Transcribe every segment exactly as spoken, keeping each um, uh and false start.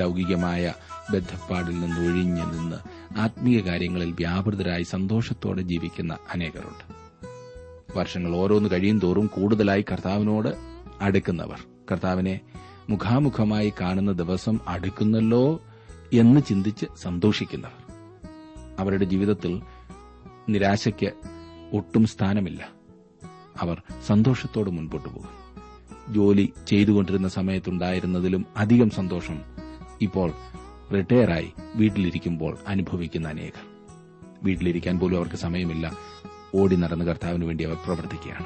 ലൌകികമായ ബദ്ധപ്പാടിൽ നിന്ന് ഒഴിഞ്ഞു നിന്ന് ആത്മീയ കാര്യങ്ങളിൽ വ്യാപൃതരായി സന്തോഷത്തോടെ ജീവിക്കുന്ന അനേകരുണ്ട്. വർഷങ്ങൾ ഓരോന്ന് കഴിയും തോറും കൂടുതലായി കർത്താവിനോട് അടുക്കുന്നവർ, കർത്താവിനെ മുഖാമുഖമായി കാണുന്ന ദിവസം അടുക്കുന്നല്ലോ എന്ന് ചിന്തിച്ച് സന്തോഷിക്കുന്നവർ. അവരുടെ ജീവിതത്തിൽ നിരാശയ്ക്ക് ഒട്ടും സ്ഥാനമില്ല. അവർ സന്തോഷത്തോടെ മുൻപോട്ടു പോകും. ജോലി ചെയ്തുകൊണ്ടിരുന്ന സമയത്തുണ്ടായിരുന്നതിലും അധികം സന്തോഷം ഇപ്പോൾ റിട്ടയറായി വീട്ടിലിരിക്കുമ്പോൾ അനുഭവിക്കുന്ന അനേകർ. വീട്ടിലിരിക്കാൻ പോലും അവർക്ക് സമയമില്ല. ഓടി നടന്ന് കർത്താവിന് വേണ്ടി അവർ പ്രവർത്തിക്കുകയാണ്.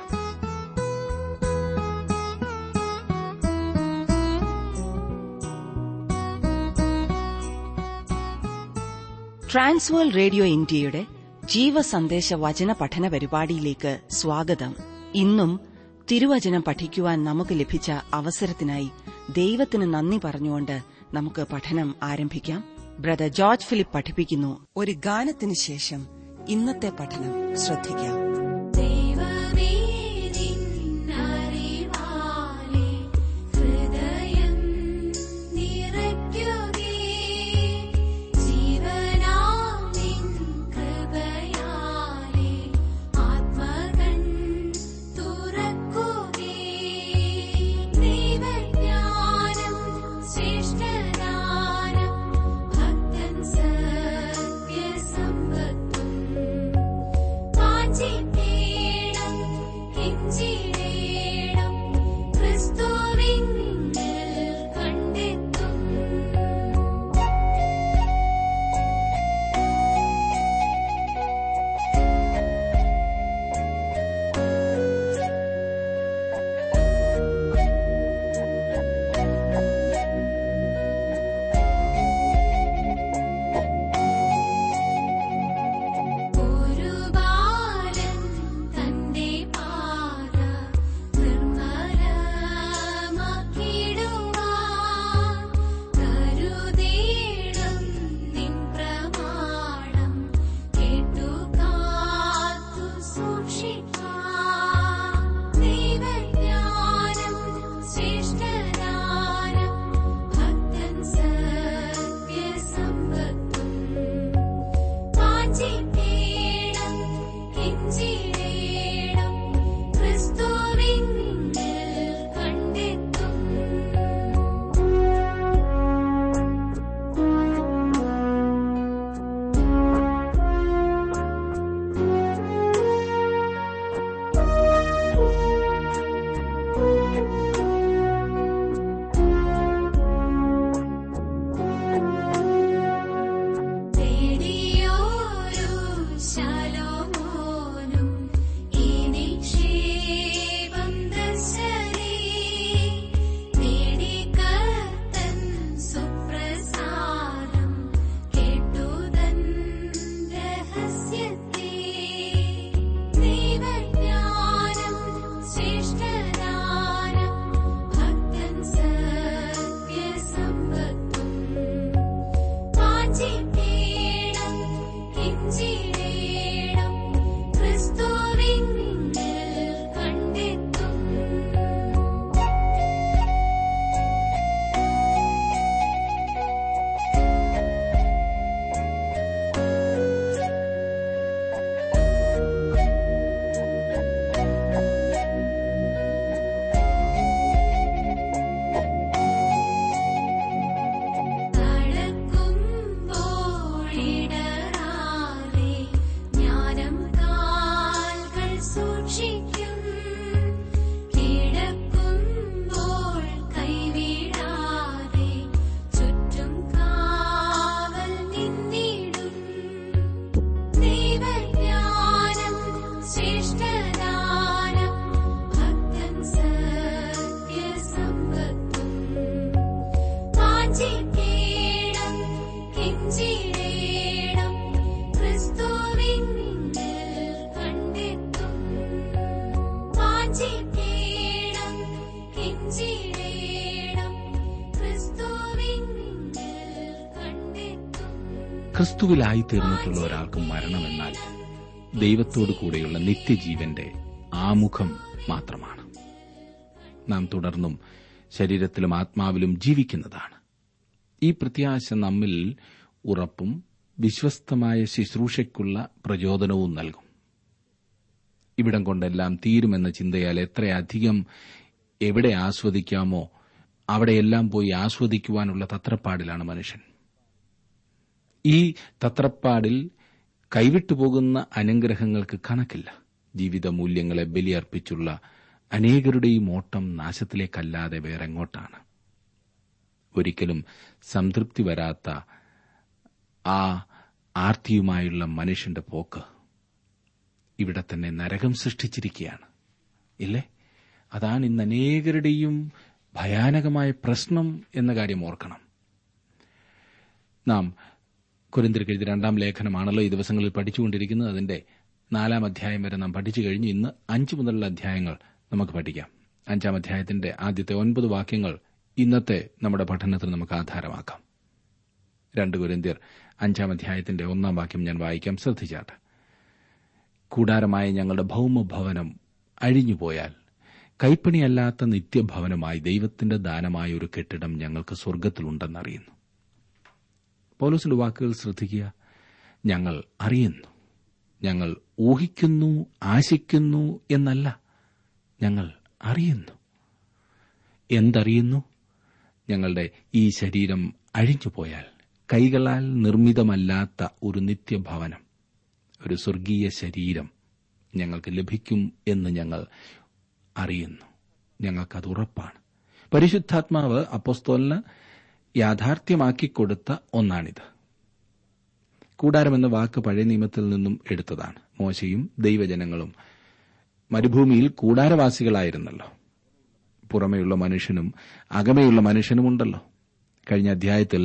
ട്രാൻസ്വേൾഡ് റേഡിയോ ഇന്ത്യയുടെ ജീവസന്ദേശ വചന പഠന പരിപാടിയിലേക്ക് സ്വാഗതം. ഇന്നും തിരുവചനം പഠിക്കുവാൻ നമുക്ക് ലഭിച്ച അവസരത്തിനായി ദൈവത്തിന് നന്ദി പറഞ്ഞുകൊണ്ട് നമുക്ക് പഠനം ആരംഭിക്കാം. ബ്രദർ ജോർജ് ഫിലിപ്പ് പഠിപ്പിക്കുന്നു. ഒരു ഗാനത്തിന് ശേഷം ഇന്നത്തെ പഠനം ശ്രദ്ധിക്കാം. ക്രിസ്തുവിലായിത്തീർന്നിട്ടുള്ള ഒരാൾക്ക് മരണമെന്നാൽ ദൈവത്തോടു കൂടെയുള്ള നിത്യജീവന്റെ ആമുഖം മാത്രമാണ്. നാം തുടർന്നും ശരീരത്തിലും ആത്മാവിലും ജീവിക്കുന്നതാണ്. ഈ പ്രത്യാശ നമ്മിൽ ഉറപ്പും വിശ്വസ്തമായ ശുശ്രൂഷയ്ക്കുള്ള പ്രചോദനവും നൽകും. ഇവിടം കൊണ്ടെല്ലാം തീരുമെന്ന ചിന്തയാൽ എത്രയധികം എവിടെ ആസ്വദിക്കാമോ അവിടെയെല്ലാം പോയി ആസ്വദിക്കുവാനുള്ള തത്രപ്പാടിലാണ് മനുഷ്യൻ. ഈ തത്രപ്പാടിൽ കൈവിട്ടുപോകുന്ന അനുഗ്രഹങ്ങൾക്ക് കണക്കില്ല. ജീവിത മൂല്യങ്ങളെ ബലിയർപ്പിച്ചുള്ള അനേകരുടെയും ഓട്ടം നാശത്തിലേക്കല്ലാതെ വേറെങ്ങോട്ടാണ്? ഒരിക്കലും സംതൃപ്തി വരാത്ത ആ ആർത്തിയുമായുള്ള മനുഷ്യന്റെ പോക്ക് ഇവിടെ തന്നെ നരകം സൃഷ്ടിച്ചിരിക്കുകയാണ്, ഇല്ലേ? അതാണ് ഇന്ന് അനേകരുടെയും ഭയാനകമായ പ്രശ്നം എന്ന കാര്യം ഓർക്കണം. നാം കൊരിന്ത്യർക്ക് എഴുതിയ രണ്ടാം ലേഖനമാണല്ലോ ഈ ദിവസങ്ങളിൽ പഠിച്ചുകൊണ്ടിരിക്കുന്നത്. അതിന്റെ നാലാം അധ്യായം വരെ നാം പഠിച്ചു കഴിഞ്ഞ് ഇന്ന് അഞ്ചു മുതലുള്ള അധ്യായങ്ങൾ നമുക്ക് പഠിക്കാം. അഞ്ചാം അധ്യായത്തിന്റെ ആദ്യത്തെ ഒൻപത് വാക്യങ്ങൾ ഇന്നത്തെ നമ്മുടെ പഠനത്തിന് നമുക്ക് ആധാരമാക്കാം. രണ്ട് കൊരിന്ത്യർ അഞ്ചാം അധ്യായത്തിന്റെ ഒന്നാം വാക്യം ഞാൻ വായിക്കാം, ശ്രദ്ധിച്ചാട്ടെ. കൂടാരമായ ഞങ്ങളുടെ ഭൌമഭവനം അഴിഞ്ഞുപോയാൽ കൈപ്പണിയല്ലാത്ത നിത്യഭവനമായി ദൈവത്തിന്റെ ദാനമായ ഒരു കെട്ടിടം ഞങ്ങൾക്ക് സ്വർഗ്ഗത്തിലുണ്ടെന്നറിയുന്നു. പൗലോസിന്റെ വാക്കുകൾ ശ്രദ്ധിക്കുക. ഞങ്ങൾ അറിയുന്നു, ഞങ്ങൾ ഊഹിക്കുന്നു, ആശിക്കുന്നു എന്നല്ല, ഞങ്ങൾ അറിയുന്നു. എന്തറിയുന്നു? ഞങ്ങളുടെ ഈ ശരീരം അഴിഞ്ഞുപോയാൽ കൈകളാൽ നിർമ്മിതമല്ലാത്ത ഒരു നിത്യഭവനം, ഒരു സ്വർഗീയ ശരീരം ഞങ്ങൾക്ക് ലഭിക്കും എന്ന് ഞങ്ങൾ അറിയുന്നു. ഞങ്ങൾക്കത് ഉറപ്പാണ്. പരിശുദ്ധാത്മാവ് അപ്പോസ്തലന് യാഥാർത്ഥ്യമാക്കിക്കൊടുത്ത ഒന്നാണിത്. കൂടാരമെന്ന വാക്ക് പഴയ നിയമത്തിൽ നിന്നും എടുത്തതാണ്. മോശയും ദൈവജനങ്ങളും മരുഭൂമിയിൽ കൂടാരവാസികളായിരുന്നല്ലോ. പുറമെയുള്ള മനുഷ്യനും അകമെയുള്ള മനുഷ്യനുമുണ്ടല്ലോ. കഴിഞ്ഞ അധ്യായത്തിൽ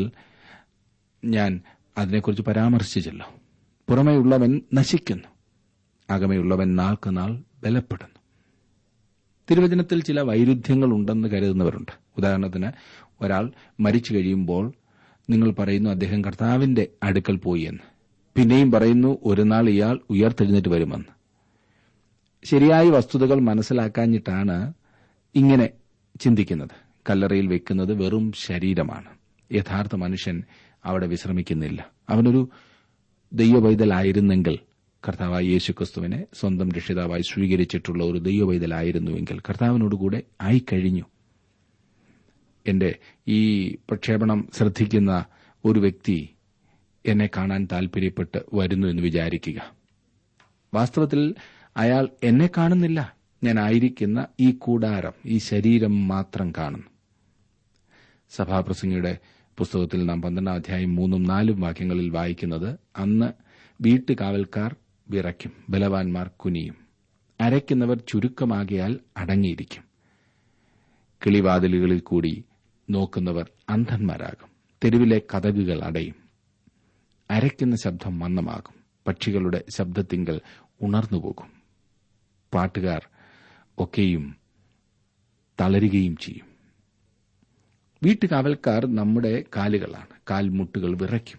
ഞാൻ അതിനെക്കുറിച്ച് പരാമർശിച്ചല്ലോ. പുറമെയുള്ളവൻ നശിക്കുന്നു, അകമെയുള്ളവൻ നാൾക്കുനാൾ ബലപ്പെടുന്നു. തിരുവചനത്തിൽ ചില വൈരുദ്ധ്യങ്ങൾ ഉണ്ടെന്ന് കരുതുന്നവരുണ്ട്. ഉദാഹരണത്തിന്, ഒരാൾ മരിച്ചു കഴിയുമ്പോൾ നിങ്ങൾ പറയുന്നു അദ്ദേഹം കർത്താവിന്റെ അടുക്കൽ പോയി എന്ന്. പിന്നെയും പറയുന്നു ഒരു നാൾ ഇയാൾ ഉയർത്തെഴുന്നേറ്റ് വരുമെന്ന്. ശരിയായ വസ്തുതകൾ മനസ്സിലാക്കാഞ്ഞിട്ടാണ് ഇങ്ങനെ ചിന്തിക്കുന്നത്. കല്ലറയിൽ വെക്കുന്നത് വെറും ശരീരമാണ്. യഥാർത്ഥ മനുഷ്യൻ അവിടെ വിശ്രമിക്കുന്നില്ല. അവനൊരു ദൈവവൈതലായിരുന്നെങ്കിൽ, കർത്താവായ യേശുക്രിസ്തുവിനെ സ്വന്തം രക്ഷിതാവായി സ്വീകരിച്ചിട്ടുള്ള ഒരു ദൈവവൈതലായിരുന്നുവെങ്കിൽ കർത്താവിനോടുകൂടെ ആയിക്കഴിഞ്ഞു. എന്റെ ഈ പ്രക്ഷേപണം ശ്രദ്ധിക്കുന്ന ഒരു വ്യക്തി എന്നെ കാണാൻ താൽപര്യപ്പെട്ട് വരുന്നു എന്ന് വിചാരിക്കുക. വാസ്തവത്തിൽ അയാൾ എന്നെ കാണുന്നില്ല. ഞാൻ ആയിരിക്കുന്ന ഈ കൂടാരം, ഈ ശരീരം മാത്രം കാണുന്നു. സഭാപ്രസംഗിയുടെ പുസ്തകത്തിൽ നാം പന്ത്രണ്ടാം അധ്യായം മൂന്നും നാലും വാക്യങ്ങളിൽ വായിക്കുന്നത്, അന്ന് വീട്ടുകാവൽക്കാർ വിറയ്ക്കും, ബലവാന്മാർ കുനിയും, അരയ്ക്കുന്നവർ ചുരുക്കമാകിയാൽ അടങ്ങിയിരിക്കും, കിളിവാതിലുകളിൽ കൂടി നോക്കുന്നവർ അന്ധന്മാരാകും, തെരുവിലെ കതകുകൾ അടയും, അരയ്ക്കുന്ന ശബ്ദം മന്ദമാകും, പക്ഷികളുടെ ശബ്ദത്തിങ്കൽ ഉണർന്നുപോകും, പാട്ടുകാർ ഒക്കെയും തളരുകയും ചെയ്യും. വീട്ടുകാവൽക്കാർ നമ്മുടെ കാലുകളാണ്. കാൽമുട്ടുകൾ വിറയ്ക്കും.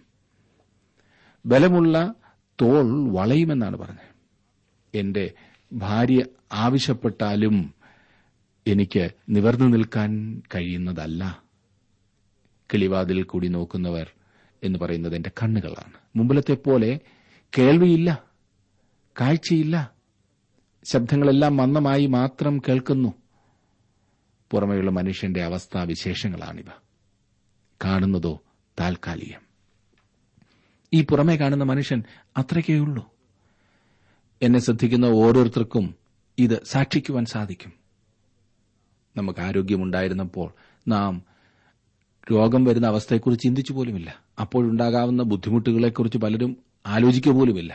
ബലമുള്ള തോൾ വളയുമെന്നാണ് പറഞ്ഞത്. എന്റെ ഭാര്യ ആവശ്യപ്പെട്ടാലും എനിക്ക് നിവർന്നു നിൽക്കാൻ കഴിയുന്നതല്ല. കിളിവാതിൽ കൂടി നോക്കുന്നവർ എന്ന് പറയുന്നത് എന്റെ കണ്ണുകളാണ്. മുമ്പിലത്തെ പോലെ കേൾവിയില്ല, കാഴ്ചയില്ല. ശബ്ദങ്ങളെല്ലാം മന്ദമായി മാത്രം കേൾക്കുന്നു. പുറമെയുള്ള മനുഷ്യന്റെ അവസ്ഥാവിശേഷങ്ങളാണിവ. കാണുന്നതോ താൽക്കാലികം. ഈ പുറമെ കാണുന്ന മനുഷ്യൻ അത്രയ്ക്കേയുള്ളൂ. എന്നെ ശ്രദ്ധിക്കുന്ന ഓരോരുത്തർക്കും ഇത് സാക്ഷിക്കുവാൻ സാധിക്കും. നമുക്ക് ആരോഗ്യമുണ്ടായിരുന്നപ്പോൾ നാം രോഗം വരുന്ന അവസ്ഥയെക്കുറിച്ച് ചിന്തിച്ചു പോലുമില്ല. അപ്പോഴുണ്ടാകാവുന്ന ബുദ്ധിമുട്ടുകളെക്കുറിച്ച് പലരും ആലോചിക്കുക പോലുമില്ല.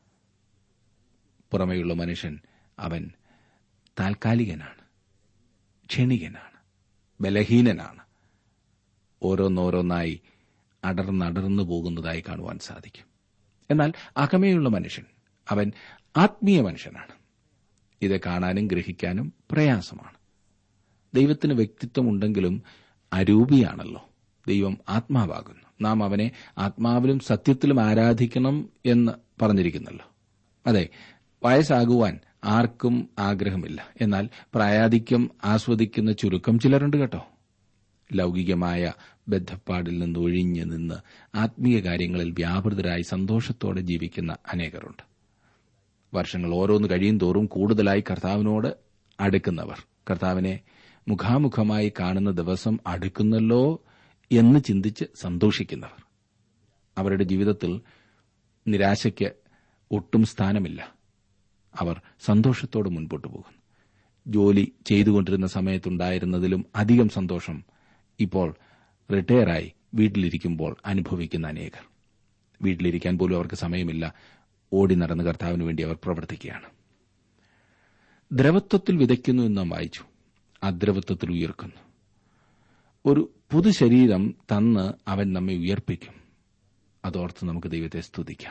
പുറമെയുള്ള മനുഷ്യൻ അവൻ താൽക്കാലികനാണ്, ക്ഷണികനാണ്, ബലഹീനനാണ്. ഓരോന്നോരോന്നായി അടർന്നടർന്നു പോകുന്നതായി കാണുവാൻ സാധിക്കും. എന്നാൽ അകമേയുള്ള മനുഷ്യൻ അവൻ ആത്മീയ മനുഷ്യനാണ്. ഇത് കാണാനും ഗ്രഹിക്കാനും പ്രയാസമാണ്. ദൈവത്തിന് വ്യക്തിത്വമുണ്ടെങ്കിലും അരൂപിയാണല്ലോ. ദൈവം ആത്മാവാകുന്നു. നാം അവനെ ആത്മാവിലും സത്യത്തിലും ആരാധിക്കണം എന്ന് പറഞ്ഞിരിക്കുന്നല്ലോ. അതെ, വയസ്സാകുവാൻ ആർക്കും ആഗ്രഹമില്ല. എന്നാൽ പ്രായാധിക്യം ആസ്വദിക്കുന്ന ചുരുക്കം ചിലരുണ്ട് കേട്ടോ. ലൗകികമായ ബദ്ധപ്പാടിൽ നിന്ന് ഒഴിഞ്ഞു നിന്ന് ആത്മീയ കാര്യങ്ങളിൽ വ്യാപൃതരായി സന്തോഷത്തോടെ ജീവിക്കുന്ന അനേകരുണ്ട്. വർഷങ്ങൾ ഓരോന്ന് കഴിയും തോറും കൂടുതലായി കർത്താവിനോട് അടുക്കുന്നവർ, കർത്താവിനെ മുഖാമുഖമായി കാണുന്ന ദിവസം അടുക്കുന്നല്ലോ എന്ന് ചിന്തിച്ച് സന്തോഷിക്കുന്നവർ. അവരുടെ ജീവിതത്തിൽ നിരാശയ്ക്ക് ഒട്ടും സ്ഥാനമില്ല. അവർ സന്തോഷത്തോടെ മുൻപോട്ടു പോകുന്നു. ജോലി ചെയ്തുകൊണ്ടിരുന്ന സമയത്തുണ്ടായിരുന്നതിലും അധികം സന്തോഷം ഇപ്പോൾ റിട്ടയറായി വീട്ടിലിരിക്കുമ്പോൾ അനുഭവിക്കുന്ന അനേകർ. വീട്ടിലിരിക്കാൻ പോലും അവർക്ക് സമയമില്ല. ഓടി നടന്ന് കർത്താവിന് വേണ്ടി അവർ പ്രവർത്തിക്കുകയാണ്. ദ്രവത്വത്തിൽ വിതയ്ക്കുന്നു എന്ന് നാം വായിച്ചു, അദ്രവത്വത്തിൽ ഉയർക്കുന്നു. ഒരു പുതു ശരീരം തന്ന് അവൻ നമ്മെ ഉയർപ്പിക്കും. അതോർത്ത് നമുക്ക് ദൈവത്തെ സ്തുതിക്കാം.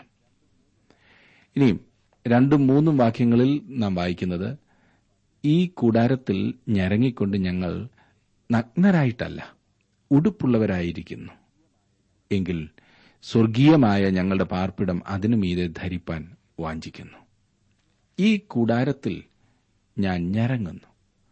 ഇനിയും രണ്ടും മൂന്നും വാക്യങ്ങളിൽ നാം വായിക്കുന്നത്, ഈ കൂടാരത്തിൽ ഞരങ്ങിക്കൊണ്ട് ഞങ്ങൾ നഗ്നരായിട്ടല്ല ഉടുപ്പുള്ളവരായിരിക്കുന്നു എങ്കിൽ സ്വർഗീയമായ ഞങ്ങളുടെ പാർപ്പിടം അതിനു മീതെ ധരിപ്പാൻ വാഞ്ചിക്കുന്നു. ഈ കൂടാരത്തിൽ ഞാൻ ഞരങ്ങുന്നു,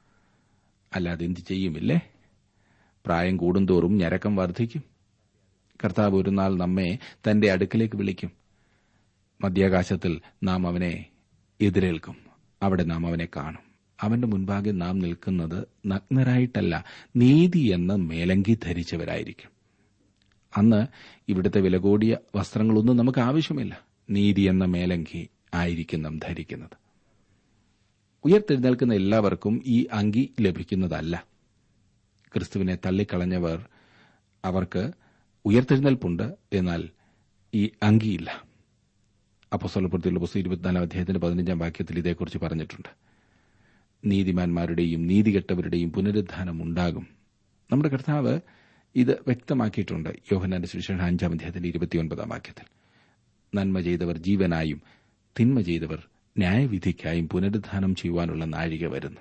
അല്ലാതെ എന്തു ചെയ്യുമില്ലേ? പ്രായം കൂടുന്തോറും ഞരക്കം വർദ്ധിക്കും. കർത്താവ് ഒരു നാൾ നമ്മെ തന്റെ അടുക്കലേക്ക് വിളിക്കും. മധ്യാകാശത്തിൽ നാം അവനെ എതിരേൽക്കും. അവിടെ നാം അവനെ കാണും. അവന്റെ മുൻപാകെ നാം നിൽക്കുന്നത് നഗ്നരായിട്ടല്ല, നീതി എന്ന മേലങ്കി ധരിച്ചവരായിരിക്കും. അന്ന് ഇവിടുത്തെ വില കൂടിയ വസ്ത്രങ്ങളൊന്നും നമുക്ക് ആവശ്യമില്ല. നീതി എന്ന മേലങ്കി ആയിരിക്കും നാം ധരിക്കുന്നത്. ഉയർത്തെഴുന്നേൽക്കുന്ന എല്ലാവർക്കും ഈ അങ്കി ലഭിക്കുന്നതല്ല. ക്രിസ്തുവിനെ തള്ളിക്കളഞ്ഞവർ, അവർക്ക് ഉയർത്തെഴുന്നേൽപ്പുണ്ട്, എന്നാൽ ഈ അങ്കിയില്ല. അപ്പോസ്തലപ്രവൃത്തികളുടെ പുസ്തകം ഇരുപത്തിനാലാം അധ്യായത്തിന്റെ പതിനഞ്ചാം വാക്യത്തിൽ ഇതേക്കുറിച്ച് പറഞ്ഞിട്ടുണ്ട്. നീതിമാന്മാരുടെയും നീതികെട്ടവരുടെയും പുനരുദ്ധാനം ഉണ്ടാകും. നമ്മുടെ കർത്താവ് ഇത് വ്യക്തമാക്കിയിട്ടുണ്ട്. യോഹന്നാന്റെ സുവിശേഷം അഞ്ചാം അധ്യായത്തിന്റെ ഇരുപത്തിയൊൻപതാം വാക്യത്തിൽ, നന്മ ചെയ്തവർ ജീവനായും തിന്മ ചെയ്തവർ ന്യായവിധിക്കായും പുനരുദ്ധാനം ചെയ്യുവാനുള്ള നാഴിക വരുന്നു.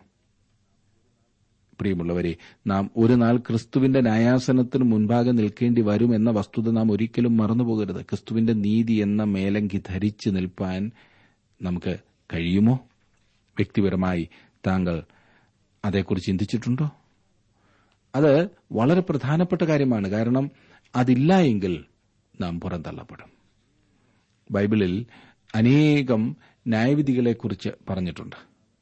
പ്രിയമുള്ളവരെ, നാം ഒരു നാൾ ക്രിസ്തുവിന്റെ ന്യായാസനത്തിന് മുൻപാകെ നിൽക്കേണ്ടി വരും എന്ന വസ്തുത നാം ഒരിക്കലും മറന്നുപോകരുത്. ക്രിസ്തുവിന്റെ നീതി എന്ന മേലങ്കി ധരിച്ചു നിൽപ്പാൻ നമുക്ക് കഴിയുമോ? വ്യക്തിപരമായി താങ്കൾ അതേക്കുറിച്ച് ചിന്തിച്ചിട്ടുണ്ടോ? അത് വളരെ പ്രധാനപ്പെട്ട കാര്യമാണ്. കാരണം അതില്ല എങ്കിൽ നാം പുറന്തള്ളപ്പെടും. ബൈബിളിൽ അനേകം ന്യായവിധികളെക്കുറിച്ച് പറഞ്ഞിട്ടുണ്ട്.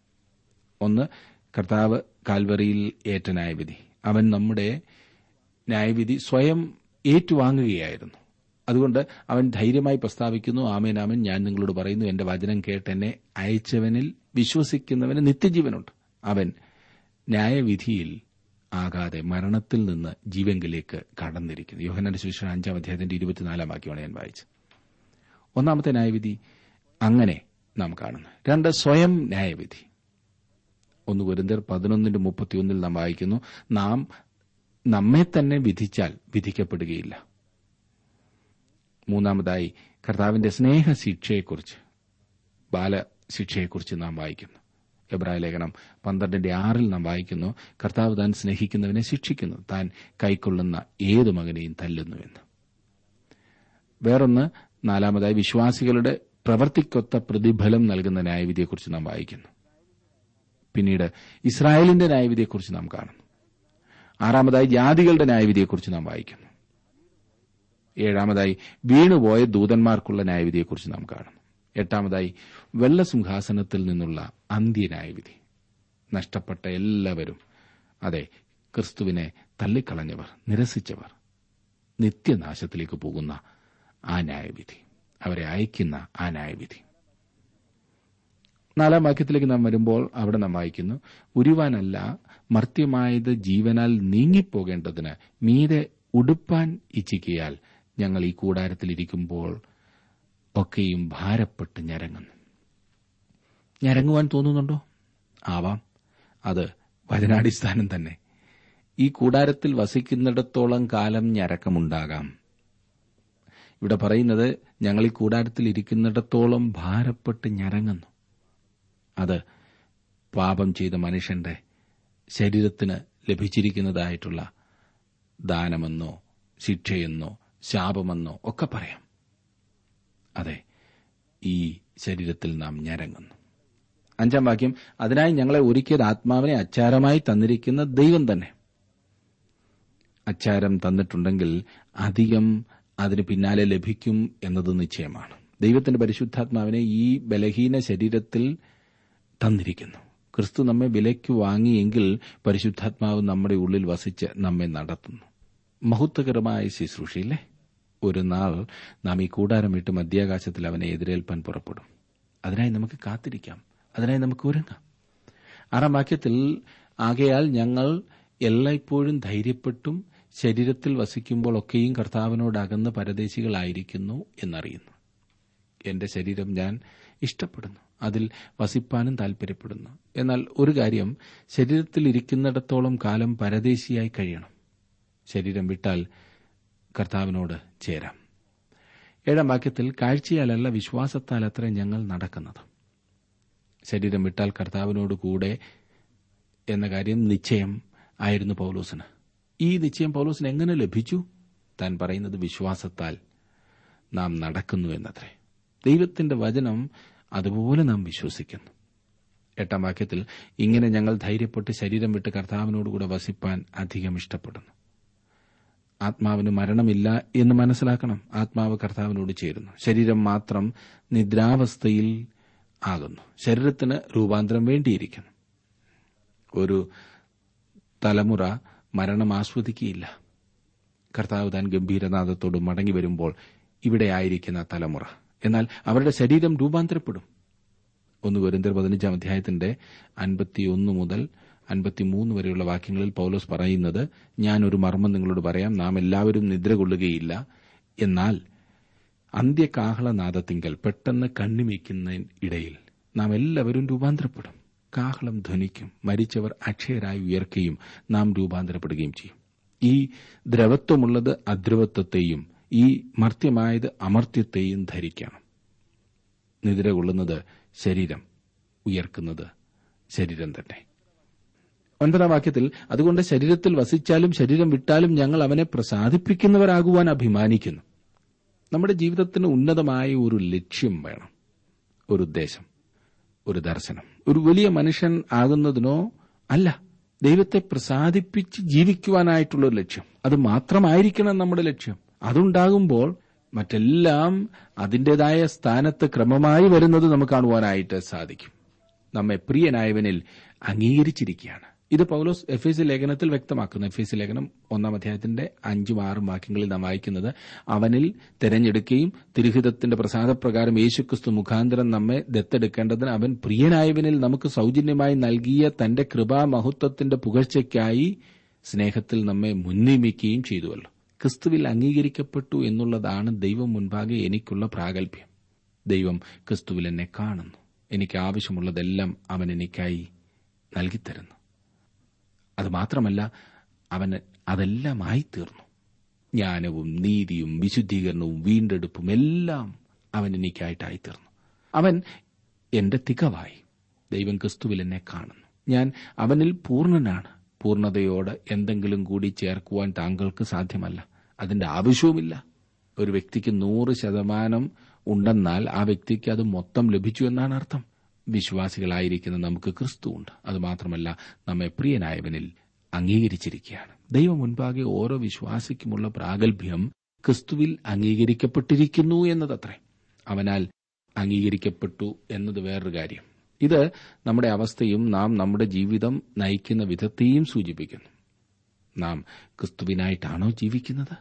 ഒന്ന്, കർത്താവ് കാൽവറിയിൽ ഏറ്റ ന്യായവിധി. അവൻ നമ്മുടെ ന്യായവിധി സ്വയം ഏറ്റുവാങ്ങുകയായിരുന്നു. അതുകൊണ്ട് അവൻ ധൈര്യമായി പ്രസ്താവിക്കുന്നു, ആമേൻ ആമേൻ, ഞാൻ നിങ്ങളോട് പറയുന്നു, എന്റെ വചനം കേട്ട് എന്നെ അയച്ചവനിൽ വിശ്വസിക്കുന്നവന് നിത്യജീവനുണ്ട്. അവൻ ന്യായവിധിയിൽ ആകാതെ മരണത്തിൽ നിന്ന് ജീവങ്കിലേക്ക് കടന്നിരിക്കുന്നു. യോഹന്നാന്റെ സുവിശേഷം അഞ്ചാം അധ്യായത്തിന്റെ ഇരുപത്തിനാലാം വാക്യമാണ് ഞാൻ വായിച്ചത്. ഒന്നാമത്തെ ന്യായവിധി അങ്ങനെ നാം കാണുന്നു. രണ്ട്, സ്വയം ന്യായവിധി. ഒന്ന് കൊരിന്ത്യർ പതിനൊന്നിന്റെ മുപ്പത്തിയൊന്നിൽ നാം വായിക്കുന്നു, നാം നമ്മെ തന്നെ വിധിച്ചാൽ വിധിക്കപ്പെടുകയില്ല. മൂന്നാമതായി കർത്താവിന്റെ സ്നേഹശിക്ഷയെക്കുറിച്ച്, ബാലശിക്ഷയെക്കുറിച്ച് നാം വായിക്കുന്നു. എബ്രായ ലേഖനം പന്ത്രണ്ടിന്റെ ആറിൽ നാം വായിക്കുന്നു, കർത്താവ് താൻ സ്നേഹിക്കുന്നവനെ ശിക്ഷിക്കുന്നു, താൻ കൈക്കൊള്ളുന്ന ഏതു മകനെയും തല്ലുന്നുവെന്ന്. വേറൊന്ന്, നാലാമതായി വിശ്വാസികളുടെ പ്രവർത്തിക്കൊത്ത പ്രതിഫലം നൽകുന്ന ന്യായവിധിയെക്കുറിച്ച് നാം വായിക്കുന്നു. പിന്നീട് ഇസ്രായേലിന്റെ ന്യായവിധിയെക്കുറിച്ച് നാം കാണുന്നു. ആറാമതായി ജാതികളുടെ ന്യായവിധിയെക്കുറിച്ച് നാം വായിക്കുന്നു. ഏഴാമതായി വീണുപോയ ദൂതന്മാർക്കുള്ള ന്യായവിധിയെക്കുറിച്ച് നാം കാണുന്നു. എട്ടാമതായി വെള്ളസിംഹാസനത്തിൽ നിന്നുള്ള അന്ത്യന്യായവിധി. നഷ്ടപ്പെട്ട എല്ലാവരും, അതെ, ക്രിസ്തുവിനെ തള്ളിക്കളഞ്ഞവർ, നിരസിച്ചവർ, നിത്യനാശത്തിലേക്ക് പോകുന്ന ആ ന്യായവിധി, അവരെ അയക്കുന്ന ആ ന്യായവിധി. നാലാം വാക്യത്തിലേക്ക് നാം വരുമ്പോൾ അവിടെ നാം വായിക്കുന്നു, ഉരുവാനല്ല മർത്യമായത് ജീവനാൽ നീങ്ങിപ്പോകേണ്ടതിന് മീതെ ഉടുപ്പാൻ ഇച്ഛിക്കയാൽ ഞങ്ങൾ ഈ കൂടാരത്തിലിരിക്കുമ്പോൾ ഒക്കെയും ഭാരപ്പെട്ട് ഞരങ്ങുന്നു. ഞരങ്ങുവാൻ തോന്നുന്നുണ്ടോ? ആവാം. അത് വചനാടിസ്ഥാനം തന്നെ. ഈ കൂടാരത്തിൽ വസിക്കുന്നിടത്തോളം കാലം ഞരക്കമുണ്ടാകാം. ഇവിടെ പറയുന്നത്, ഞങ്ങൾ ഈ കൂടാരത്തിൽ ഇരിക്കുന്നിടത്തോളം ഭാരപ്പെട്ട് ഞരങ്ങുന്നു. അത് പാപം ചെയ്ത മനുഷ്യന്റെ ശരീരത്തിന് ലഭിച്ചിരിക്കുന്നതായിട്ടുള്ള ദാനമെന്നോ ശിക്ഷയെന്നോ ശാപമെന്നോ ഒക്കെ പറയാം. അതെ, ഈ ശരീരത്തിൽ നാം ഞരങ്ങുന്നു. അഞ്ചാം വാക്യം, അതിനായി ഞങ്ങളെ ഒരുക്കിയത് ആത്മാവിനെ അച്ചാരമായി തന്നിരിക്കുന്ന ദൈവം തന്നെ. അച്ചാരം തന്നിട്ടുണ്ടെങ്കിൽ അധികം അതിന് പിന്നാലെ ലഭിക്കും എന്നത് നിശ്ചയമാണ്. ദൈവത്തിന്റെ പരിശുദ്ധാത്മാവിനെ ഈ ബലഹീന ശരീരത്തിൽ തന്നിരിക്കുന്നു. ക്രിസ്തു നമ്മെ വിലയ്ക്ക് വാങ്ങിയെങ്കിൽ പരിശുദ്ധാത്മാവ് നമ്മുടെ ഉള്ളിൽ വസിച്ച് നമ്മെ നടത്തുന്നു. മഹത്വകരമായ ശുശ്രൂഷയില്ലേ? ഒരു നാൾ നാം ഈ കൂടാരം വിട്ട് മധ്യാകാശത്തിൽ അവനെ എതിരേൽപ്പാൻ പുറപ്പെടും. അതിനായി നമുക്ക് കാത്തിരിക്കാം, അതിനായി നമുക്ക് ഒരുങ്ങാം. ആറാം വാക്യത്തിൽ, ആകയാൽ ഞങ്ങൾ എല്ലായ്പ്പോഴും ധൈര്യപ്പെട്ടും ശരീരത്തിൽ വസിക്കുമ്പോൾ ഒക്കെയും കർത്താവിനോടകന്ന് പരദേശികളായിരിക്കുന്നു എന്നറിയുന്നു. എന്റെ ശരീരം ഞാൻ ഇഷ്ടപ്പെടുന്നു, അതിൽ വസിപ്പാനും താൽപര്യപ്പെടുന്നു. എന്നാൽ ഒരു കാര്യം, ശരീരത്തിൽ ഇരിക്കുന്നിടത്തോളം കാലം പരദേശിയായി കഴിയണം. ശരീരം വിട്ടാൽ കർത്താവിനോട് ചേരാം. ഏഴാം വാക്യത്തിൽ, കാഴ്ചയാലല്ല വിശ്വാസത്താൽ അത്ര ഞങ്ങൾ നടക്കുന്നത്. ശരീരം വിട്ടാൽ കർത്താവിനോട് കൂടെ എന്ന കാര്യം നിശ്ചയം ആയിരുന്നു പൗലോസിന്. ഈ നിശ്ചയം പൗലോസിന് എങ്ങനെ ലഭിച്ചു? താൻ പറയുന്നത് വിശ്വാസത്താൽ നാം നടക്കുന്നു എന്നത്രേ. ദൈവത്തിന്റെ വചനം അതുപോലെ നാം വിശ്വസിക്കുന്നു. എട്ടാം വാക്യത്തിൽ, ഇങ്ങനെ ഞങ്ങൾ ധൈര്യപ്പെട്ട് ശരീരം വിട്ട് കർത്താവിനോടുകൂടെ വസിപ്പാൻ അധികം ഇഷ്ടപ്പെടുന്നു. ആത്മാവിന് മരണമില്ല എന്ന് മനസ്സിലാക്കണം. ആത്മാവ് കർത്താവിനോട് ചേരുന്നു. ശരീരം മാത്രം നിദ്രാവസ്ഥയിൽ ആകുന്നു. ശരീരത്തിന് രൂപാന്തരം വേണ്ടിയിരിക്കുന്നു. ഒരു തലമുറ മരണം ആസ്വദിക്കുകയില്ല. കർത്താവ് താൻ ഗംഭീരനാദത്തോട് മടങ്ങി വരുമ്പോൾ ഇവിടെ ആയിരിക്കുന്ന തലമുറ, എന്നാൽ അവരുടെ ശരീരം രൂപാന്തരപ്പെടും. ഒന്ന് കൊരിന്ത്യർ പതിനഞ്ചാം അധ്യായത്തിന്റെ അൻപത്തിയൊന്ന് മുതൽ അൻപത്തിമൂന്ന് വരെയുള്ള വാക്യങ്ങളിൽ പൌലോസ് പറയുന്നത്, ഞാൻ ഒരു മർമ്മം നിങ്ങളോട് പറയാം, നാം എല്ലാവരും നിദ്ര കൊള്ളുകയില്ല, എന്നാൽ അന്ത്യകാഹളനാദത്തിങ്കൽ പെട്ടെന്ന് കണ്ണിമയ്ക്കുന്ന ഇടയിൽ നാം എല്ലാവരും രൂപാന്തരപ്പെടും. കാഹളം ധ്വനിക്കും, മരിച്ചവർ അക്ഷയരായി ഉയർക്കുകയും നാം രൂപാന്തരപ്പെടുകയും ചെയ്യും. ഈ ദ്രവത്വമുള്ളത് അദ്രവത്വത്തെയും ഈ മർത്യമായത് അമർത്യത്തെയും ധരിക്കണം. നിദ്ര കൊള്ളുന്നത് ശരീരം, ഉയർക്കുന്നത് ശരീരം തന്നെ. ഒൻപതാം വാക്യത്തിൽ, അതുകൊണ്ട് ശരീരത്തിൽ വസിച്ചാലും ശരീരം വിട്ടാലും ഞങ്ങൾ അവനെ പ്രസാദിപ്പിക്കുന്നവരാകുവാൻ അഭിമാനിക്കുന്നു. നമ്മുടെ ജീവിതത്തിന് ഉന്നതമായ ഒരു ലക്ഷ്യം വേണം, ഒരു ഉദ്ദേശം, ഒരു ദർശനം. ഒരു വലിയ മനുഷ്യൻ ആകുന്നതിനോ അല്ല, ദൈവത്തെ പ്രസാദിപ്പിച്ച് ജീവിക്കുവാനായിട്ടുള്ളൊരു ലക്ഷ്യം. അത് മാത്രമായിരിക്കണം നമ്മുടെ ലക്ഷ്യം. അതുണ്ടാകുമ്പോൾ മറ്റെല്ലാം അതിന്റേതായ സ്ഥാനത്ത് ക്രമമായി വരുന്നത് നമുക്ക് കാണുവാനായിട്ട് സാധിക്കും. നമ്മെ പ്രിയനായവനിൽ അംഗീകരിച്ചിരിക്കുകയാണ്. ഇത് പൌലോസ് എഫേസ്യ ലേഖനത്തിൽ വ്യക്തമാക്കുന്നു. എഫേസ്യ ലേഖനം ഒന്നാം അധ്യായത്തിന്റെ അഞ്ചും ആറും വാക്യങ്ങളിൽ നാം വായിക്കുന്നത്, അവനിൽ തെരഞ്ഞെടുക്കുകയും തിരുഹിതത്തിന്റെ പ്രസാദപ്രകാരം യേശുക്രിസ്തു മുഖാന്തരം നമ്മെ ദത്തെടുക്കേണ്ടതിന് അവൻ പ്രിയനായവനിൽ നമുക്ക് സൌജന്യമായി നൽകിയ തന്റെ കൃപാമഹത്വത്തിന്റെ പുകഴ്ചയ്ക്കായി സ്നേഹത്തിൽ നമ്മെ മുൻനിയമിക്കുകയും ചെയ്തുവല്ലോ. ക്രിസ്തുവിൽ അംഗീകരിക്കപ്പെട്ടു എന്നുള്ളതാണ് ദൈവം മുൻപാകെ എനിക്കുള്ള പ്രാഗൽഭ്യം. ദൈവം ക്രിസ്തുവിൽ എന്നെ കാണുന്നു. എനിക്ക് ആവശ്യമുള്ളതെല്ലാം അവൻ എനിക്കായി നൽകിത്തരുന്നു. അതുമാത്രമല്ല, അവന് അതെല്ലാമായി തീർന്നു. ജ്ഞാനവും നീതിയും വിശുദ്ധീകരണവും വീണ്ടെടുപ്പും എല്ലാം അവൻ എനിക്കായിട്ടായി തീർന്നു. അവൻ എന്റെ തികവായി. ദൈവം ക്രിസ്തുവിൽ എന്നെ കാണുന്നു. ഞാൻ അവനിൽ പൂർണ്ണനാണ്. പൂർണ്ണതയോട് എന്തെങ്കിലും കൂടി ചേർക്കുവാൻ താങ്കൾക്ക് സാധ്യമല്ല. അതിന്റെ ആവശ്യവുമില്ല. ഒരു വ്യക്തിക്ക് നൂറ് ശതമാനം ഉണ്ടെന്നാൽ ആ വ്യക്തിക്ക് അത് മൊത്തം ലഭിച്ചു എന്നാണ് അർത്ഥം. വിശ്വാസികളായിരിക്കുന്ന നമുക്ക് ക്രിസ്തുവുണ്ട്. അതുമാത്രമല്ല, നമ്മെ പ്രിയനായവനിൽ അംഗീകരിച്ചിരിക്കുകയാണ്. ദൈവം മുൻപാകെ ഓരോ വിശ്വാസിക്കുമുള്ള പ്രാഗൽഭ്യം ക്രിസ്തുവിൽ അംഗീകരിക്കപ്പെട്ടിരിക്കുന്നു എന്നതത്രേ. അവനാൽ അംഗീകരിക്കപ്പെട്ടു എന്നത് വേറൊരു കാര്യം. ഇത് നമ്മുടെ അവസ്ഥയും നാം നമ്മുടെ ജീവിതം നയിക്കുന്ന വിധത്തെയും സൂചിപ്പിക്കുന്നു. നാം ക്രിസ്തുവിനായിട്ടാണോ ജീവിക്കുന്നത്?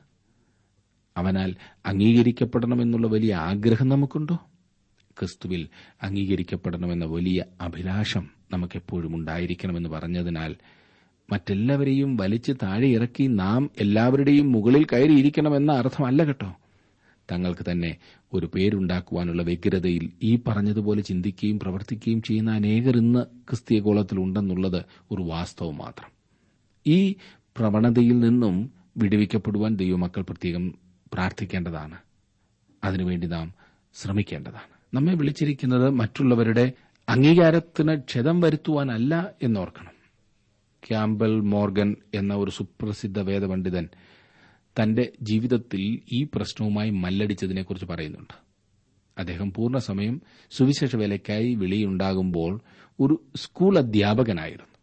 അവനാൽ അംഗീകരിക്കപ്പെടണമെന്നുള്ള വലിയ ആഗ്രഹം നമുക്കുണ്ടോ? ക്രിസ്തുവിൽ അംഗീകരിക്കപ്പെടണമെന്ന വലിയ അഭിലാഷം നമുക്കെപ്പോഴും ഉണ്ടായിരിക്കണമെന്ന് പറഞ്ഞതിനാൽ മറ്റെല്ലാവരെയും വലിച്ച് താഴെ ഇറക്കി നാം എല്ലാവരുടെയും മുകളിൽ കയറിയിരിക്കണമെന്ന അർത്ഥമല്ല കേട്ടോ. തങ്ങൾക്ക് തന്നെ ഒരു പേരുണ്ടാക്കുവാനുള്ള വ്യഗ്രതയിൽ ഈ പറഞ്ഞതുപോലെ ചിന്തിക്കുകയും പ്രവർത്തിക്കുകയും ചെയ്യുന്ന അനേകർ ഇന്ന് ക്രിസ്തീയഗോളത്തിലുണ്ടെന്നുള്ളത് ഒരു വാസ്തവം മാത്രം. ഈ പ്രവണതയിൽ നിന്നും വിടുവിക്കപ്പെടുവാൻ ദൈവമക്കൾ പ്രത്യേകം പ്രാർത്ഥിക്കേണ്ടതാണ്. അതിനുവേണ്ടി നാം ശ്രമിക്കേണ്ടതാണ്. നമ്മെ വിളിച്ചിരിക്കുന്നത് മറ്റുള്ളവരുടെ അംഗീകാരത്തിന് ക്ഷതം വരുത്തുവാനല്ല എന്നോർക്കണം. ക്യാമ്പൽ മോർഗൻ എന്ന ഒരു സുപ്രസിദ്ധ വേദപണ്ഡിതൻ തന്റെ ജീവിതത്തിൽ ഈ പ്രശ്നവുമായി മല്ലടിച്ചതിനെക്കുറിച്ച് പറയുന്നുണ്ട്. അദ്ദേഹം പൂർണ്ണസമയം സുവിശേഷ വേലയ്ക്കായി വിളിയുണ്ടാകുമ്പോൾ ഒരു സ്കൂൾ അധ്യാപകനായിരുന്നു.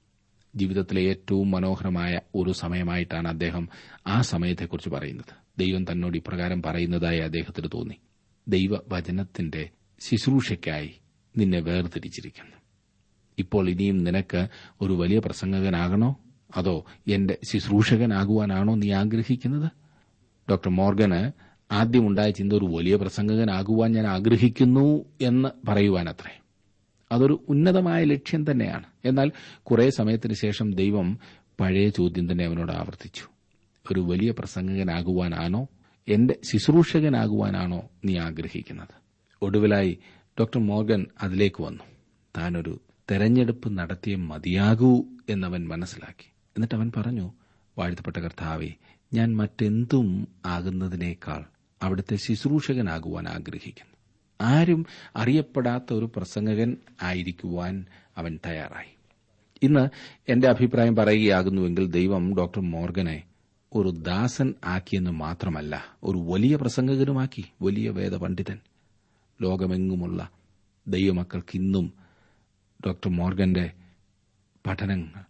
ജീവിതത്തിലെ ഏറ്റവും മനോഹരമായ ഒരു സമയമായിട്ടാണ് അദ്ദേഹം ആ സമയത്തെക്കുറിച്ച് പറയുന്നത്. ദൈവം തന്നോട് ഇപ്രകാരം പറയുന്നതായി അദ്ദേഹത്തിന് തോന്നി: ദൈവവചനത്തിന്റെ ശുശ്രൂഷയ്ക്കായി നിന്നെ വേർതിരിച്ചിരിക്കുന്നു. ഇപ്പോൾ ഇനിയും നിനക്ക് ഒരു വലിയ പ്രസംഗകനാകണോ, അതോ എന്റെ ശുശ്രൂഷകനാകുവാനാണോ നീ ആഗ്രഹിക്കുന്നത്? ഡോക്ടർ മോർഗന് ആദ്യമുണ്ടായ ചിന്ത ഒരു വലിയ പ്രസംഗകനാകുവാൻ ഞാൻ ആഗ്രഹിക്കുന്നു എന്ന് പറയുവാനത്രേ. അതൊരു ഉന്നതമായ ലക്ഷ്യം തന്നെയാണ്. എന്നാൽ കുറെ സമയത്തിന് ശേഷം ദൈവം പഴയ ചോദ്യം തന്നെ അവനോട് ആവർത്തിച്ചു: ഒരു വലിയ പ്രസംഗകനാകുവാനാണോ എന്റെ ശുശ്രൂഷകനാകുവാനാണോ നീ ആഗ്രഹിക്കുന്നത്? ഒടുവിലായി ഡോക്ടർ മോർഗൻ അതിലേക്ക് വന്നു. താനൊരു തെരഞ്ഞെടുപ്പ് നടത്തിയ മതിയാകൂ എന്നവൻ മനസ്സിലാക്കി. എന്നിട്ട് അവൻ പറഞ്ഞു: വാഴ്ത്തപ്പെട്ട കർത്താവേ, ഞാൻ മറ്റെന്തും ആകുന്നതിനേക്കാൾ അവിടുത്തെ ശുശ്രൂഷകനാകുവാൻ ആഗ്രഹിക്കുന്നു. ആരും അറിയപ്പെടാത്ത ഒരു പ്രസംഗകൻ ആയിരിക്കുവാൻ അവൻ തയ്യാറായി. ഇന്ന് എന്റെ അഭിപ്രായം പറയുകയാകുന്നുവെങ്കിൽ ദൈവം ഡോക്ടർ മോർഗനെ ഒരു ദാസൻ ആക്കിയെന്ന് മാത്രമല്ല, ഒരു വലിയ പ്രസംഗകനുമാക്കി. വലിയ വേദപണ്ഡിതൻ. ലോകമെങ്ങുമുള്ള ദൈവമക്കൾക്ക് ഇന്നും ഡോക്ടർ മോർഗന്റെ പഠനങ്ങൾ,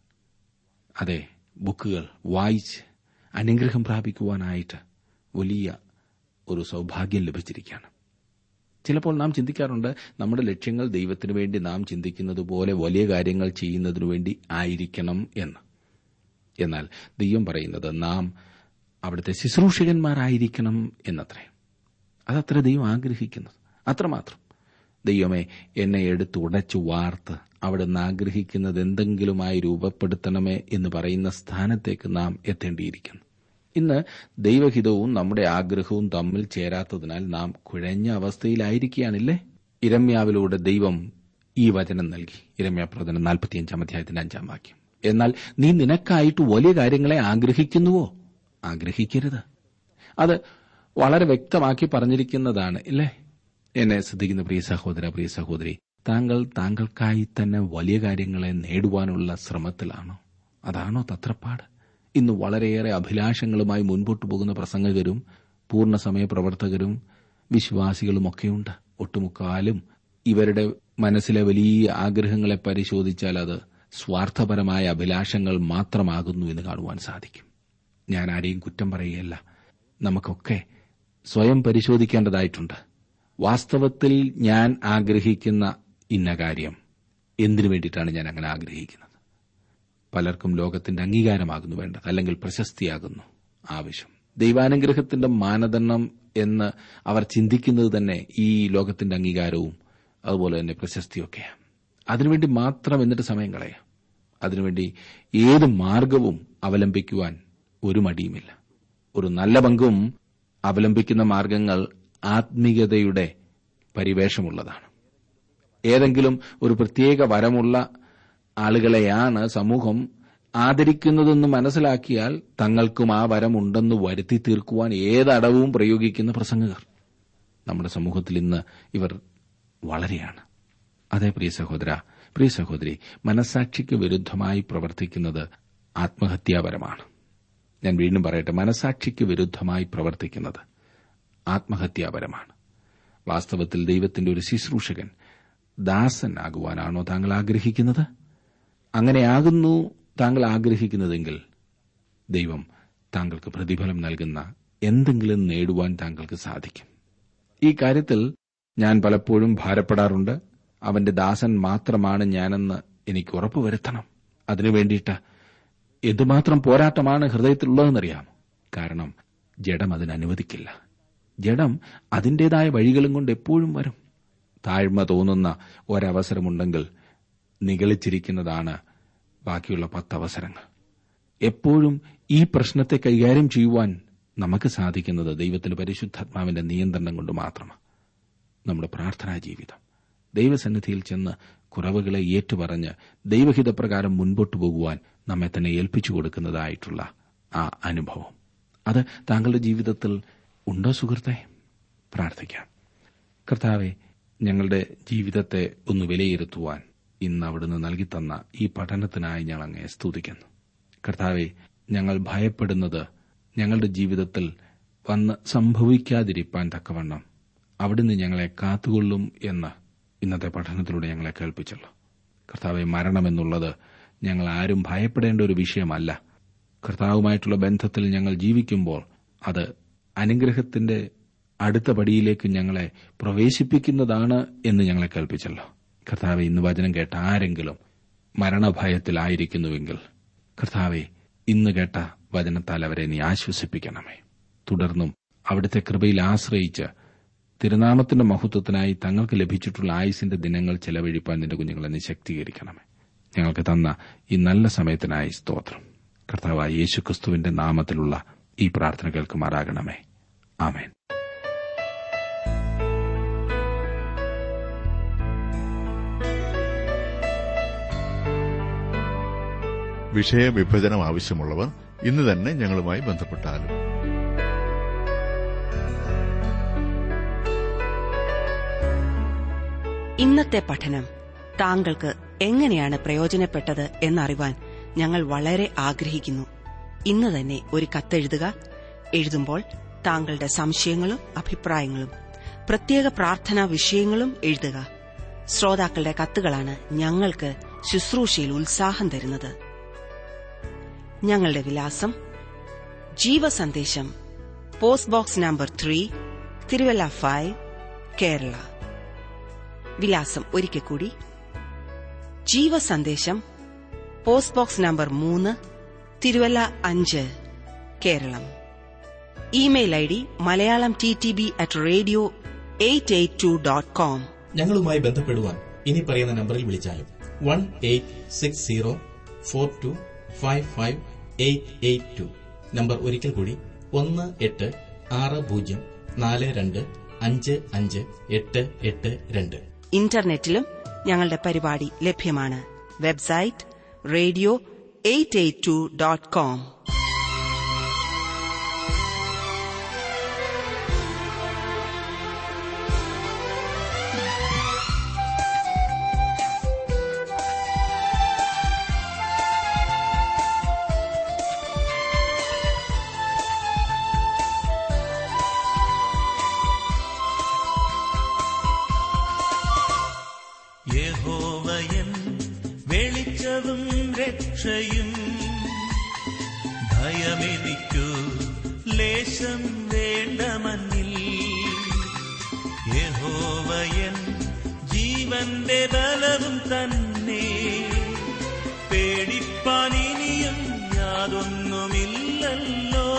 അതെ, ബുക്കുകൾ വായിച്ച് അനുഗ്രഹം പ്രാപിക്കുവാനായിട്ട് വലിയ ഒരു സൌഭാഗ്യം ലഭിച്ചിരിക്കുകയാണ്. ചിലപ്പോൾ നാം ചിന്തിക്കാറുണ്ട്, നമ്മുടെ ലക്ഷ്യങ്ങൾ ദൈവത്തിനു വേണ്ടി നാം ചിന്തിക്കുന്നത് പോലെ വലിയ കാര്യങ്ങൾ ചെയ്യുന്നതിനു വേണ്ടി ആയിരിക്കണം എന്ന്. എന്നാൽ ദൈവം പറയുന്നത് നാം അവിടുത്തെ ശുശ്രൂഷകന്മാരായിരിക്കണം എന്നത്രേ. അതത്ര ദൈവം ആഗ്രഹിക്കുന്നത്. അത്രമാത്രം. ദൈവമേ, എന്നെ എടുത്ത് ഉടച്ചു വാർത്ത് അവിടുന്ന് ആഗ്രഹിക്കുന്നത് എന്തെങ്കിലുമായി രൂപപ്പെടുത്തണമേ എന്ന് പറയുന്ന സ്ഥാനത്തേക്ക് നാം എത്തേണ്ടിയിരിക്കുന്നു. ഇന്ന് ദൈവഹിതവും നമ്മുടെ ആഗ്രഹവും തമ്മിൽ ചേരാത്തതിനാൽ നാം കുഴഞ്ഞ അവസ്ഥയിലായിരിക്കുകയാണില്ലേ? ഇരമ്യാവിലൂടെ ദൈവം ഈ വചനം നൽകി. ഇരമ്യാപ്രവചനം നാൽപ്പത്തിയഞ്ചാം അധ്യായത്തിന്റെ അഞ്ചാം വാക്യം: എന്നാൽ നീ നിനക്കായിട്ട് വലിയ കാര്യങ്ങളെ ആഗ്രഹിക്കുന്നുവോ? ആഗ്രഹിക്കരുത്. അത് വളരെ വ്യക്തമാക്കി പറഞ്ഞിരിക്കുന്നതാണ്, ഇല്ലേ? എന്നെ ശ്രദ്ധിക്കുന്ന പ്രിയ സഹോദര, പ്രിയ സഹോദരി, താങ്കൾ താങ്കൾക്കായി തന്നെ വലിയ കാര്യങ്ങളെ നേടുവാനുള്ള ശ്രമത്തിലാണോ? അതാണോ തത്രപ്പാട്? ഇന്ന് വളരെയേറെ അഭിലാഷങ്ങളുമായി മുൻപോട്ടു പോകുന്ന പ്രസംഗകരും പൂർണ്ണസമയ പ്രവർത്തകരും വിശ്വാസികളുമൊക്കെയുണ്ട്. ഒട്ടുമുക്കാലും ഇവരുടെ മനസ്സിലെ വലിയ ആഗ്രഹങ്ങളെ പരിശോധിച്ചാൽ അത് സ്വാർത്ഥപരമായ അഭിലാഷങ്ങൾ മാത്രമാകുന്നു എന്ന് കാണുവാൻ സാധിക്കും. ഞാൻ ആരെയും കുറ്റം പറയുകയല്ല. നമുക്കൊക്കെ സ്വയം പരിശോധിക്കേണ്ടതായിട്ടുണ്ട്. വാസ്തവത്തിൽ ഞാൻ ആഗ്രഹിക്കുന്ന ഇന്ന കാര്യം എന്തിനു വേണ്ടിയിട്ടാണ് ഞാൻ അങ്ങനെ ആഗ്രഹിക്കുന്നത്? പലർക്കും ലോകത്തിന്റെ അംഗീകാരമാകുന്നു വേണ്ടത്, അല്ലെങ്കിൽ പ്രശസ്തിയാകുന്നു ആവശ്യം. ദൈവാനുഗ്രഹത്തിന്റെ മാനദണ്ഡം എന്ന് അവർ ചിന്തിക്കുന്നത് തന്നെ ഈ ലോകത്തിന്റെ അംഗീകാരവും അതുപോലെ തന്നെ പ്രശസ്തിയൊക്കെയാണ്. അതിനുവേണ്ടി മാത്രം എന്നിട്ട് സമയം കളയാം. അതിനുവേണ്ടി ഏത് മാർഗവും അവലംബിക്കുവാൻ ഒരു മടിയുമില്ല. ഒരു നല്ല പങ്കും അവലംബിക്കുന്ന മാർഗങ്ങൾ ആത്മീയതയുടെ പരിവേഷമുള്ളതാണ്. ഏതെങ്കിലും ഒരു പ്രത്യേക വരമുള്ള ആളുകളെയാണ് സമൂഹം ആദരിക്കുന്നതെന്ന് മനസ്സിലാക്കിയാൽ തങ്ങൾക്കും ആ വരമുണ്ടെന്ന് വരുത്തി തീർക്കുവാൻ ഏതടവും പ്രയോഗിക്കുന്ന പ്രസംഗകർ നമ്മുടെ സമൂഹത്തിൽ ഇന്ന് ഇവർ വളരെയാണ്. അതേ പ്രിയ സഹോദര, പ്രിയ സഹോദരി, മനസാക്ഷിക്ക് വിരുദ്ധമായി പ്രവർത്തിക്കുന്നത് ആത്മഹത്യാപരമാണ്. ഞാൻ വീണ്ടും പറയട്ടെ, മനസാക്ഷിക്ക് വിരുദ്ധമായി പ്രവർത്തിക്കുന്നത് ആത്മഹത്യാപരമാണ്. വാസ്തവത്തിൽ ദൈവത്തിന്റെ ഒരു ശുശ്രൂഷകൻ, ദാസൻ ആകുവാനാണോ താങ്കൾ ആഗ്രഹിക്കുന്നത്? അങ്ങനെയാകുന്നു താങ്കൾ ആഗ്രഹിക്കുന്നതെങ്കിൽ ദൈവം താങ്കൾക്ക് പ്രതിഫലം നൽകുന്ന എന്തെങ്കിലും നേടുവാൻ താങ്കൾക്ക് സാധിക്കും. ഈ കാര്യത്തിൽ ഞാൻ പലപ്പോഴും ഭാരപ്പെടാറുണ്ട്. അവന്റെ ദാസൻ മാത്രമാണ് ഞാനെന്ന് എനിക്ക് ഉറപ്പുവരുത്തണം. അതിനുവേണ്ടിയിട്ട് എന്തുമാത്രം പോരാട്ടമാണ് ഹൃദയത്തിലുള്ളതെന്നറിയാമോ? കാരണം ജഡം അതിനനുവദിക്കില്ല. ജഡം അതിന്റേതായ വഴികളും കൊണ്ട് എപ്പോഴും വരും. താഴ്മ തോന്നുന്ന ഒരവസരമുണ്ടെങ്കിൽ നിഗളിച്ചിരിക്കുന്നതാണ് ബാക്കിയുള്ള പത്തവസരങ്ങൾ. എപ്പോഴും ഈ പ്രശ്നത്തെ കൈകാര്യം ചെയ്യുവാൻ നമുക്ക് സാധിക്കുന്നത് ദൈവത്തിന്റെ പരിശുദ്ധാത്മാവിന്റെ നിയന്ത്രണം കൊണ്ട് മാത്രമാണ്. നമ്മുടെ പ്രാർത്ഥനാ ജീവിതം, ദൈവസന്നിധിയിൽ ചെന്ന് കുറവുകളെ ഏറ്റുപറഞ്ഞ് ദൈവഹിതപ്രകാരം മുൻപോട്ടു പോകുവാൻ നമ്മെ തന്നെ ഏൽപ്പിച്ചു കൊടുക്കുന്നതായിട്ടുള്ള ആ അനുഭവം, അത് താങ്കളുടെ ജീവിതത്തിൽ ഉണ്ടോ സുഹൃത്തെ? പ്രാർത്ഥിക്കാം. കർത്താവെ, ഞങ്ങളുടെ ജീവിതത്തെ ഒന്ന് വിലയിരുത്തുവാൻ ഇന്ന് അവിടുന്ന് നൽകിത്തന്ന ഈ പഠനത്തിനായി ഞങ്ങൾ അങ്ങയെ സ്തുതിക്കുന്നു. കർത്താവെ, ഞങ്ങൾ ഭയപ്പെടുന്നത് ഞങ്ങളുടെ ജീവിതത്തിൽ വന്ന് സംഭവിക്കാതിരിപ്പാൻ തക്കവണ്ണം അവിടുന്ന് ഞങ്ങളെ കാത്തുകൊള്ളും എന്ന് ഇന്നത്തെ പഠനത്തിലൂടെ ഞങ്ങളെ കേൾപ്പിച്ചല്ലോ. കർത്താവെ, മരണമെന്നുള്ളത് ഞങ്ങൾ ആരും ഭയപ്പെടേണ്ട ഒരു വിഷയമല്ല. കർത്താവുമായിട്ടുള്ള ബന്ധത്തിൽ ഞങ്ങൾ ജീവിക്കുമ്പോൾ അത് അനുഗ്രഹത്തിന്റെ അടുത്ത പടിയിലേക്ക് ഞങ്ങളെ പ്രവേശിപ്പിക്കുന്നതാണ് എന്ന് ഞങ്ങളെ കൽപ്പിച്ചല്ലോ. കർത്താവെ, ഇന്ന് വചനം കേട്ട ആരെങ്കിലും മരണഭയത്തിലായിരിക്കുന്നുവെങ്കിൽ കർത്താവെ, ഇന്ന് കേട്ട വചനത്താൽ അവരെ നീ ആശ്വസിപ്പിക്കണമേ. തുടർന്നും അവിടുത്തെ കൃപയിൽ ആശ്രയിച്ച് തിരുനാമത്തിന്റെ മഹത്വത്തിനായി തങ്ങൾക്ക് ലഭിച്ചിട്ടുള്ള ആയുസിന്റെ ദിനങ്ങൾ ചെലവഴിപ്പാൻ നിന്റെ കുഞ്ഞുങ്ങളെ നീ ശക്തീകരിക്കണമേ. ഞങ്ങൾക്ക് തന്ന ഈ നല്ല സമയത്തിനായി സ്തോത്രം. കർത്താവായ യേശുക്രിസ്തുവിന്റെ നാമത്തിലുള്ള ഈ പ്രാർത്ഥന കേൾക്കുമാറാകണമേ. ആമേൻ. വിഷയവിഭജനം ആവശ്യമുള്ളവർ ഇന്ന് തന്നെ ഞങ്ങളുമായി ബന്ധപ്പെട്ടാലും. ഇന്നത്തെ പഠനം താങ്കൾക്ക് എങ്ങനെയാണ് പ്രയോജനപ്പെട്ടത് എന്നറിവാൻ ഞങ്ങൾ വളരെ ആഗ്രഹിക്കുന്നു. ഇന്ന് തന്നെ ഒരു കത്തെഴുതുക. എഴുതുമ്പോൾ താങ്കളുടെ സംശയങ്ങളും അഭിപ്രായങ്ങളും പ്രത്യേക പ്രാർത്ഥനാ വിഷയങ്ങളും എഴുതുക. ശ്രോതാക്കളുടെ കത്തുകളാണ് ഞങ്ങൾക്ക് ശുശ്രൂഷയിൽ ഉത്സാഹം തരുന്നത്. ഞങ്ങളുടെ വിലാസം: Jeevasandesham, post box number three, Thiruvalla five, Kerala. വിലാസം ഒരിക്കൽ കൂടി: ജീവസന്ദേശം, പോസ്റ്റ് ബോക്സ് നമ്പർ മൂന്ന്, തിരുവല്ല അഞ്ച്, Keralam. Email I D Malayalam T T B at radio eight eight two dot com. ഞങ്ങളുമായി ബന്ധപ്പെടുവാൻ ഇനി പറയുന്ന നമ്പറിൽ വിളിച്ചാലും one eight six zero four two five five eight eight two. Number ഒരിക്കൽ കൂടി: ഒന്ന് എട്ട് ആറ് പൂജ്യം നാല് രണ്ട് അഞ്ച് അഞ്ച് എട്ട് എട്ട് രണ്ട്. ഇന്റർനെറ്റിലും ഞങ്ങളുടെ പരിപാടി ലഭ്യമാണ്. Website radio eight eight two dot com. യഹോവയൻ വെളിച്ചവും രക്ഷയും, ഭയമെനിക്കു ലേശം വേണ്ട മന്നിൽ. യഹോവയൻ ജീവന്റെ ബലവും തന്നെ, പേടിപ്പാനിനിയും യാതൊന്നുമില്ലല്ലോ.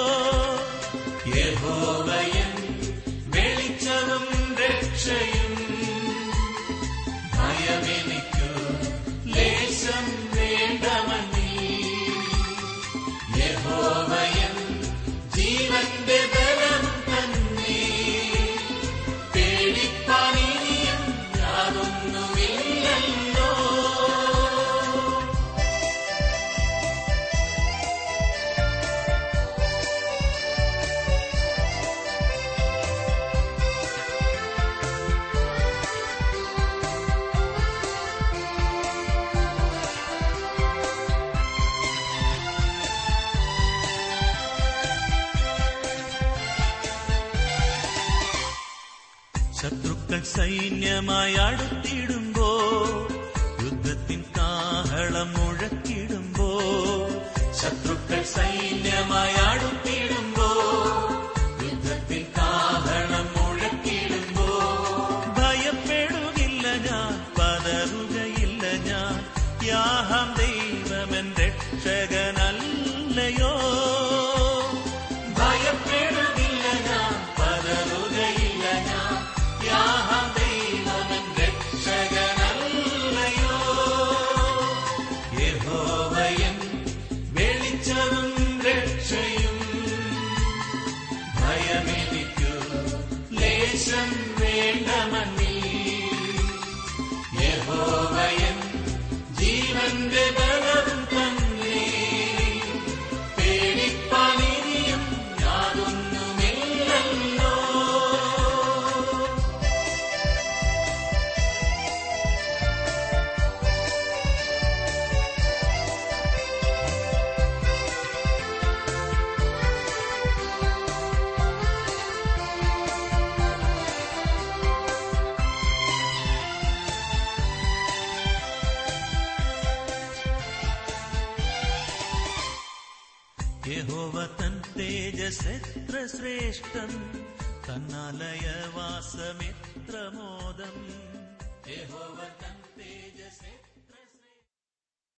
യഹോവയൻ വെളിച്ചവും രക്ഷയും, ഭയമെനിക്കു ലേശം വേണ്ട മന്നിൽ. യഹോവയൻ ജീവന്റെ ബലം തന്നെ, പേടിപ്പാനിനിയും യാതൊന്നുമില്ലല്ലോ. ശത്രുക്കൾ സൈന്യമായി അടുത്തിടുമ്പോ, യുദ്ധത്തിൻ കാഹളം മുഴക്കിടുമ്പോ. ശത്രുക്കൾ സൈന്യമായി അടുത്തിടുമ്പോ, യുദ്ധത്തിൻ കാഹളം മുഴക്കിടുമ്പോ. ഭയപ്പെടുകില്ല ഞാൻ, പതറുകയില്ല ഞാൻ, യാഹം ദൈവമൻ രക്ഷകനല്ലയോ. ഭയപ്പെടുകില്ല ഞാൻ, പതറുകയില്ല ഞാൻ, യാഹം ദൈവമൻ രക്ഷകനല്ലയോ. യഹോവയൻ വെളിച്ചവും രക്ഷയും, ഭയമെനിക്കു ലേശം വേണ്ട മന്നിൽ. യഹോവയൻ ജീവന്റെ ബലവും തന്നെ, പേടിപ്പാനിനിയും യാതൊന്നുമില്ലല്ലോ. യഹോവ തൻ തേജസ്സെത്ര ശ്രേഷ്ഠം, തന്നാലയവാസമെത്ര മോദം. യഹോവ തൻ